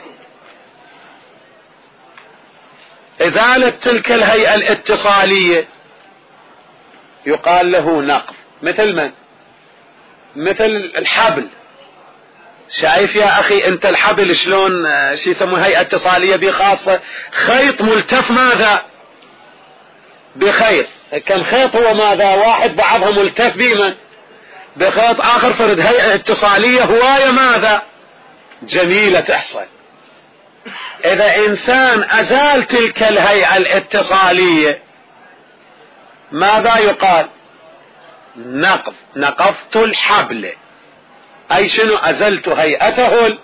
إزالة تلك الهيئة الاتصالية يقال له نقض. مثل من؟ مثل الحبل. شايف يا أخي أنت الحبل شلون شي يسموه هيئة اتصالية بخاصة؟ خيط ملتف ماذا؟ بخيط. كم خيط هو ماذا؟ واحد بعضهم ملتف بمن؟ بخيط آخر. فرد هيئة اتصالية هواية ماذا؟ جميلة تحصل. إذا إنسان أزال تلك الهيئة الاتصالية ماذا يقال؟ نقض. نقضت الحبل أي شنو؟ أزلت هيئته.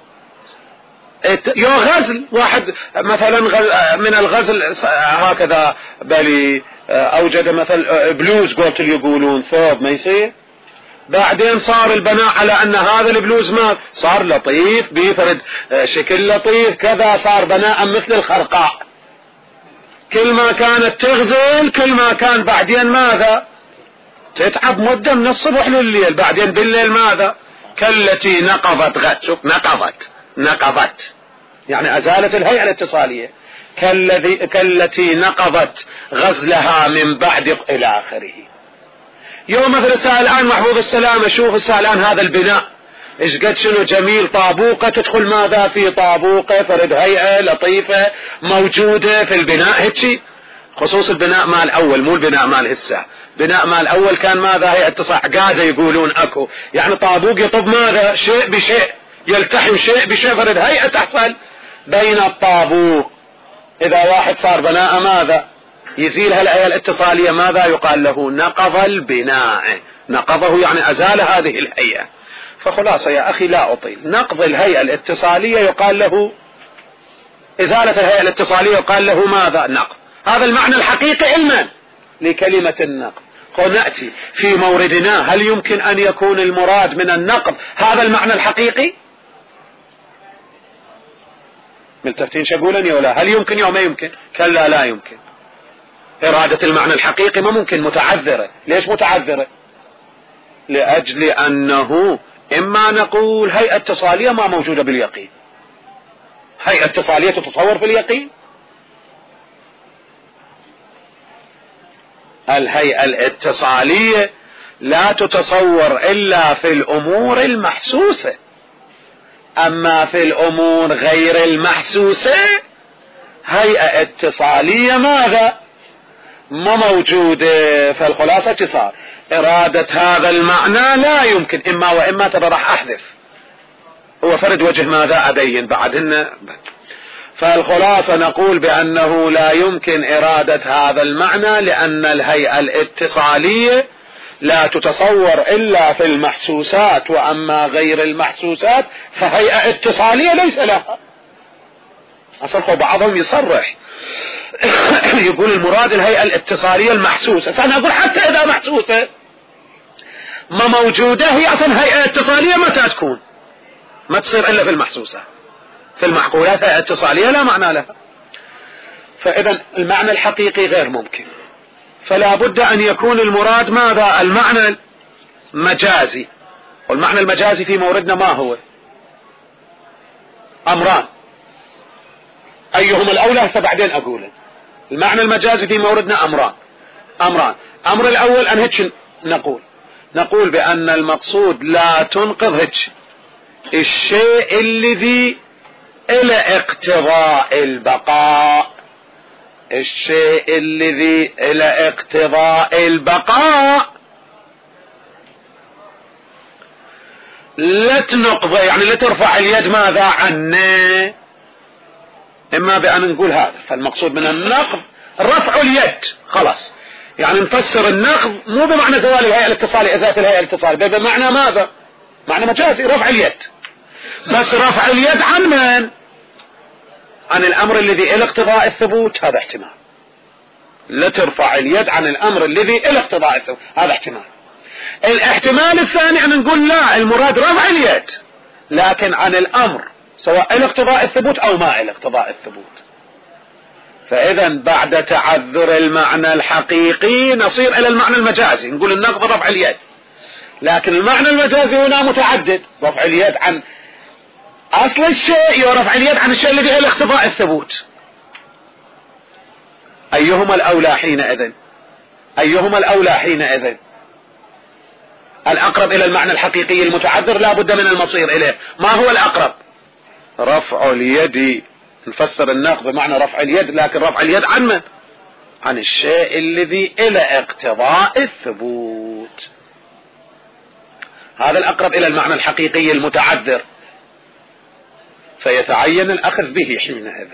غزل. واحد مثلا من الغزل هكذا بلي أوجد مثل بلوز قلت يقولون ثوب ما يصير. بعدين صار البناء على أن هذا البلوز ما صار لطيف بيفرد شكل لطيف كذا، صار بناء مثل الخرقاء. كل ما كانت تغزل كل ما كان بعدين ماذا؟ تتعب مدة من الصبح لليل. بعدين بالليل ماذا؟ كالتي نقضت غد. شوف نقضت يعني أزالت الهيئة الاتصالية. كالتي نقضت غزلها من بعد إلى آخره. يوم مثل الساعة الآن محفوظ السلامة. شوف الساعة الآن هذا البناء إيش قد شنو جميل. طابوقة تدخل ماذا في طابوقة فرد هيئة لطيفة موجودة في البناء. هيك خصوص البناء مال أول مو البناء مال هسه. بناء مال أول كان ماذا؟ هيئة اتصال قاعدة يقولون أكو يعني طابوق يطب ماذا؟ شيء بشيء يلتحم شيء بشيء فرد هيئة تحصل بين الطابوق. إذا واحد صار بناء ماذا؟ يزيل هالهيئة الاتصالية ماذا يقال له؟ نقض البناء. نقضه يعني أزال هذه الهيئة. فخلاصة يا أخي لا أطيل. نقض الهيئة الاتصالية يقال له إزالة الهيئة الاتصالية يقال له ماذا؟ نقض. هذا المعنى الحقيقي علما لكلمة النقض. ونأتي في موردنا هل يمكن أن يكون المراد من النقض هذا المعنى الحقيقي؟ ملتفتين شقولني ولا؟ هل يمكن يوم ما يمكن؟ كلا لا يمكن. إرادة المعنى الحقيقي ما ممكن. متعذرة. ليش متعذرة؟ لأجل أنه إما نقول هيئة اتصالية ما موجودة باليقين. هيئة اتصالية تتصور في اليقين؟ الهيئة الاتصالية لا تتصور إلا في الأمور المحسوسة. أما في الأمور غير المحسوسة هيئة اتصالية ماذا؟ ما موجودة. فالخلاصة صار إرادة هذا المعنى لا يمكن. إما وإما. ترى راح أحذف هو فرد وجه ماذا أبين بعدهن. فالخلاصة نقول بأنه لا يمكن إرادة هذا المعنى لأن الهيئة الاتصالية لا تتصور إلا في المحسوسات. وأما غير المحسوسات فهيئة اتصالية ليس لها. أصلا بعضهم يصرح يقول المراد الهيئة الاتصالية المحسوسة. أنا أقول حتى إذا محسوسة ما موجودة هي أصلا هيئة اتصالية متى تكون؟ ما تصير إلا في المحسوسة. في المعقولات هيئة اتصالية لا معنى لها. فإذا المعنى الحقيقي غير ممكن. فلا بد أن يكون المراد ماذا؟ المعنى المجازي. والمعنى المجازي في موردنا ما هو؟ أمران. أيهم الأولى بعدين أقوله. المعنى المجازي في موردنا أمران. أمر الأول أن هيك نقول بأن المقصود لا تنقض هيك الشيء الذي إلى اقتضاء البقاء. الشيء الذي إلى اقتضاء البقاء لا تنقض، يعني لا ترفع اليد ماذا عنه، إما بأن نقول هذا. فالمقصود من النقض رفع اليد، خلاص. يعني نفسر النقض مو بمعنى زوال الهيئة الاتصالية، إزالة الهيئة الاتصالية، بل بمعنى ماذا؟ معنى مجازي، رفع اليد. بس رفع اليد عن من؟ عن الأمر الذي إلى اقتضاء الثبوت، هذا احتمال. لا ترفع اليد عن الأمر الذي إلى اقتضاء الثبوت، هذا احتمال. الاحتمال الثاني أن نقول لا، المراد رفع اليد لكن عن الأمر سواء إلى اقتضاء الثبوت أو ما إلى اقتضاء الثبوت. فإذا بعد تعذر المعنى الحقيقي نصير إلى المعنى المجازي، نقول النقض رفع اليد، لكن المعنى المجازي هنا متعدد، رفع اليد عن أصل الشيء ورفع اليد عن الشيء الذي إلى اقتضاء الثبوت. أيهما الأولى حينئذ؟ أيهما الأولى حينئذ؟ الأقرب إلى المعنى الحقيقي المتعذر لا بد من المصير إليه. ما هو الأقرب؟ رفع اليد. نفسر النقض بمعنى رفع اليد، لكن رفع اليد عن من؟ عن الشيء الذي إلى اقتضاء الثبوت. هذا الأقرب إلى المعنى الحقيقي المتعذر، فيتعين الأخذ به حينئذ.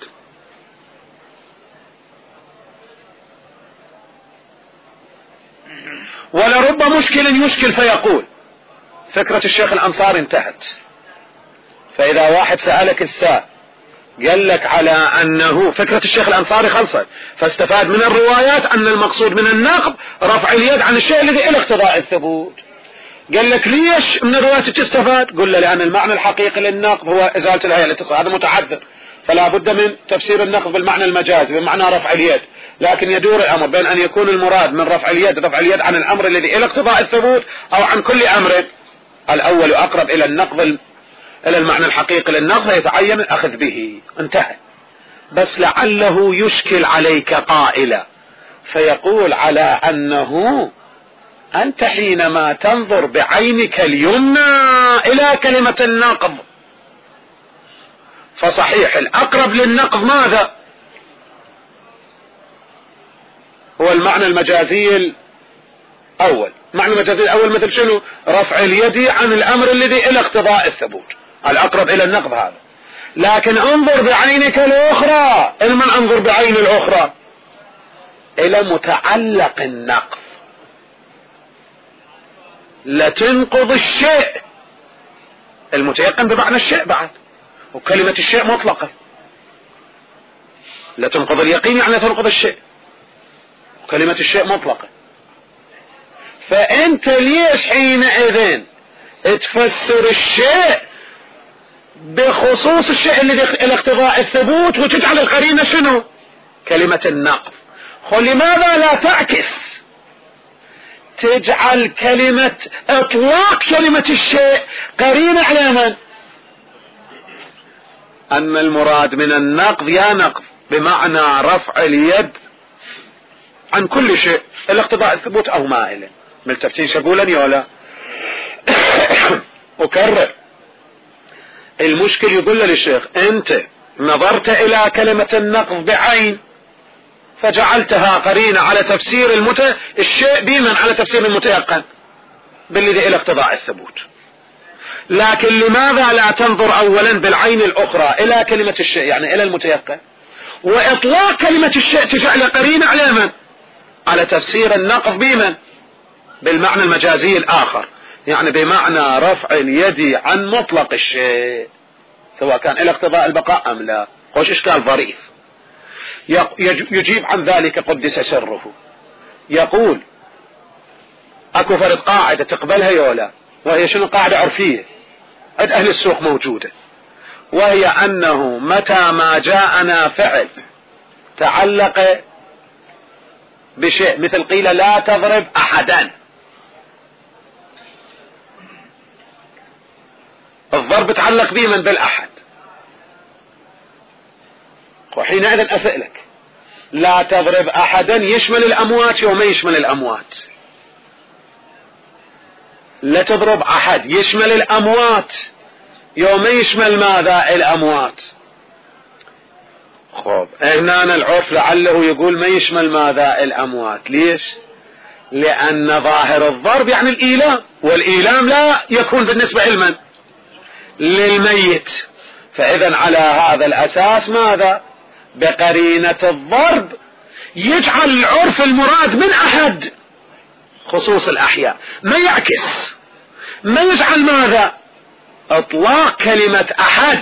ولرب مشكل يشكل فيقول. فكرة الشيخ الأنصاري انتهت. فإذا واحد سألك السائل قال لك على أنه فكرة الشيخ الأنصاري خلصت، فاستفاد من الروايات أن المقصود من النقض رفع اليد عن الشيء الذي إلى اقتضاء الثبوت. قال لك ليش من الروايات تستفاد؟ قل له لأن المعنى الحقيقي للنقض هو إزالة الهيئة الاتصال، هذا متعذر، فلا بد من تفسير النقض بالمعنى المجازي بمعنى رفع اليد. لكن يدور الأمر بين أن يكون المراد من رفع اليد عن الأمر الذي إلى اقتضاء الثبوت أو عن كل أمر. الأول أقرب إلى النقض إلى المعنى الحقيقي للنقض، يتعين الأخذ به. انتهى. بس لعله يشكل عليك قائلا فيقول على أنه أنت حينما تنظر بعينك اليمنى إلى كلمة النقض فصحيح الأقرب للنقض ماذا؟ هو المعنى المجازي الأول. معنى المجازي الأول مثل شنو؟ رفع اليد عن الأمر الذي إلى اقتضاء الثبوت، الأقرب إلى النقض هذا. لكن انظر بعينك الأخرى. من انظر بعين الأخرى إلى متعلق النقض، لتنقض الشيء المتيقن بمعنى الشيء بعد، وكلمة الشيء مطلقة. لتنقض اليقين يعني تنقض الشيء، وكلمة الشيء مطلقة. فأنت ليش حينئذ تفسر الشيء بخصوص الشيء الذي إلى اقتضاء الثبوت وتجعل القرينة شنو؟ كلمة النقض. لماذا لا تعكس تجعل كلمة اطلاق كلمة الشيء قرينة على من؟ أن المراد من النقض يا نقض بمعنى رفع اليد عن كل شيء إلى اقتضاء الثبوت أو ما إليه. ملتفتين شقولني ولا؟ أكرر المشكل. يقول للشيخ أنت نظرت إلى كلمة النقض بعين فجعلتها قرينة على تفسير الشيء بمن؟ على تفسير المتيقن بالذي إلى اقتضاء الثبوت. لكن لماذا لا تنظر أولا بالعين الأخرى إلى كلمة الشيء يعني إلى المتيقن، وإطلاق كلمة الشيء تجعل قرينة على من؟ على تفسير النقض بمن؟ بالمعنى المجازي الآخر، يعني بمعنى رفع اليد عن مطلق الشيء سواء كان إلى اقتضاء البقاء أم لا. خوش إشكال ظريف. يجيب عن ذلك قدس سره. يقول أكو فرد قاعدة تقبلها يولا، وهي شنو؟ قاعدة عرفية عند أهل السوق موجودة، وهي أنه متى ما جاءنا فعل تعلق بشيء مثل قيل لا تضرب أحدا، الضرب تعلق بمن؟ بالأحد. وحينئذ أسألك لا تضرب أحدا يشمل الأموات وما يشمل الأموات؟ لا تضرب أحد يشمل الأموات يوم يشمل ماذا؟ الأموات. خب هنا العرف لعله يقول ما يشمل ماذا؟ الأموات. ليش؟ لأن ظاهر الضرب يعني الإيلام، والإيلام لا يكون بالنسبة علما للميت. فإذا على هذا الأساس ماذا؟ بقرينة الضرب يجعل العرف المراد من أحد خصوص الأحياء، ما يعكس، ما يجعل ماذا؟ اطلاق كلمة احد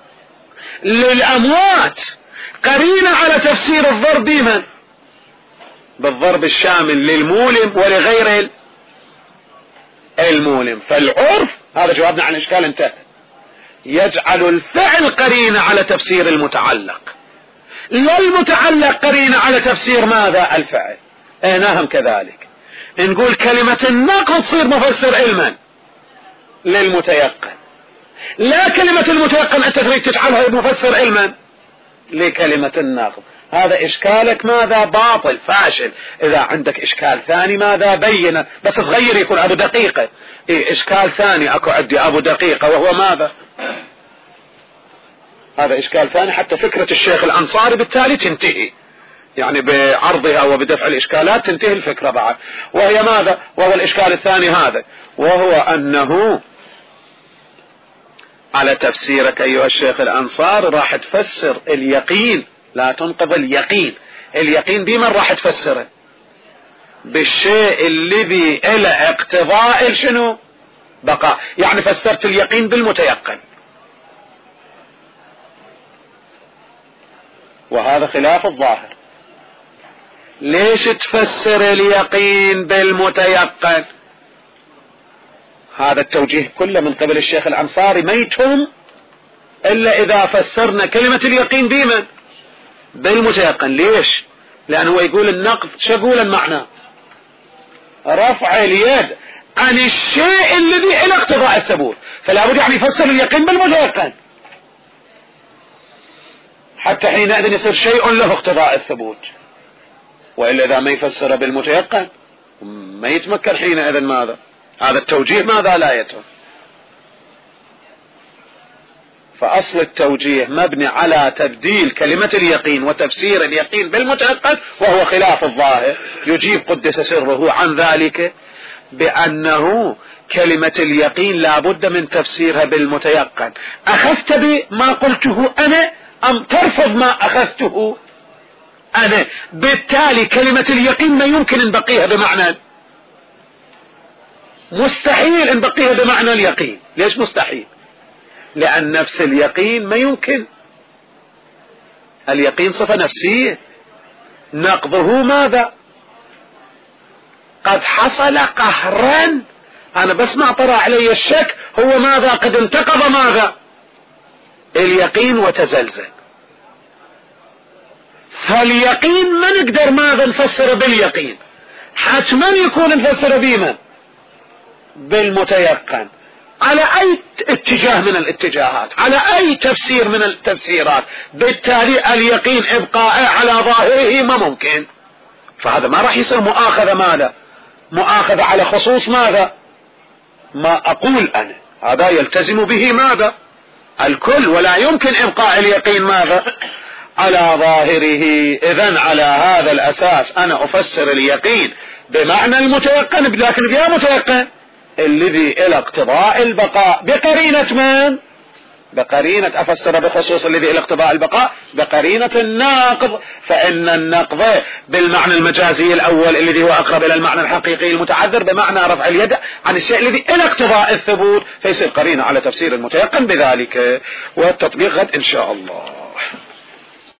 للاموات قرينة على تفسير الضرب بمن؟ بالضرب الشامل للمولم ولغير المولم. فالعرف، هذا جوابنا عن الاشكال انتهى، يجعل الفعل قرينة على تفسير المتعلق، لا المتعلق قرينة على تفسير ماذا؟ الفعل. هنا كذلك نقول كلمة النقض تصير مفسر علما للمتيقن، لا كلمة المتيقن أنت تريد تجعلها مفسر علما لكلمة النقض. هذا إشكالك ماذا؟ باطل فاشل. إذا عندك إشكال ثاني ماذا؟ بينه، بس صغير يكون أبو دقيقة. إشكال ثاني أكو عندي أبو دقيقة، وهو ماذا؟ هذا إشكال ثاني حتى فكرة الشيخ الأنصاري بالتالي تنتهي، يعني بعرضها وبدفع الإشكالات تنتهي الفكرة بعد. وهي ماذا؟ وهو الإشكال الثاني هذا، وهو أنه على تفسيرك أيها الشيخ الأنصاري راح تفسر اليقين، لا تنقض اليقين. اليقين بمن راح تفسره؟ بالشيء الذي إلى اقتضاء شنو؟ بقاء. يعني فسرت اليقين بالمتيقن، وهذا خلاف الظاهر. ليش تفسر اليقين بالمتيقن؟ هذا التوجيه كله من قبل الشيخ الأنصاري ما يتم إلا إذا فسرنا كلمة اليقين بمن؟ بالمتيقن. ليش؟ لأنه يقول النقض شقول المعنى رفع اليد عن الشيء الذي إلى اقتضاء الثبوت، فلا بد يعني يفسر اليقين بالمتيقن حتى حينئذ يصير شيء له اقتضاء الثبوت. وإلا إذا ما يفسر بالمتيقن ما يتمكن حينئذ ماذا؟ هذا التوجيه ماذا؟ لا يتم. فأصل التوجيه مبني على تبديل كلمة اليقين وتفسير اليقين بالمتيقن، وهو خلاف الظاهر. يجيب قدس سره عن ذلك بأنه كلمة اليقين لا بد من تفسيرها بالمتيقن. أخذت بما قلته أنا أم ترفض ما أخذته أنا؟ بالتالي كلمة اليقين ما يمكن أن بقيها بمعنى، مستحيل أن بقيها بمعنى اليقين. ليش مستحيل؟ لأن نفس اليقين ما يمكن، اليقين صفة نفسية، نقضه ماذا؟ قد حصل قهرا، أنا بس ما طرأ علي الشك، هو ماذا؟ قد انتقض ماذا؟ اليقين وتزلزل. فاليقين ما نقدر ماذا نفسر باليقين، حتما يكون نفسر بما؟ بالمتيقن، على أي اتجاه من الاتجاهات، على أي تفسير من التفسيرات. بالتالي اليقين إبقاء على ظاهره ما ممكن. فهذا ما راح يصير مؤاخذة ماذا؟ مؤاخذة على خصوص ماذا؟ ما أقول أنا، هذا يلتزم به ماذا؟ الكل، ولا يمكن إبقاء اليقين ماذا؟ على ظاهره. إذن على هذا الأساس أنا أفسر اليقين بمعنى المتيقن، لكن بها متيقن الذي إلى اقتضاء البقاء بقرينة من؟ بقرينة، أفسر بخصوص الذي إلى اقتضاء البقاء بقرينة الناقض. فإن النقض بالمعنى المجازي الأول الذي هو أقرب إلى المعنى الحقيقي المتعذر بمعنى رفع اليد عن الشيء الذي إلى اقتضاء الثبوت، فيصير قرينة على تفسير المتيقن بذلك. والتطبيق غد إن شاء الله.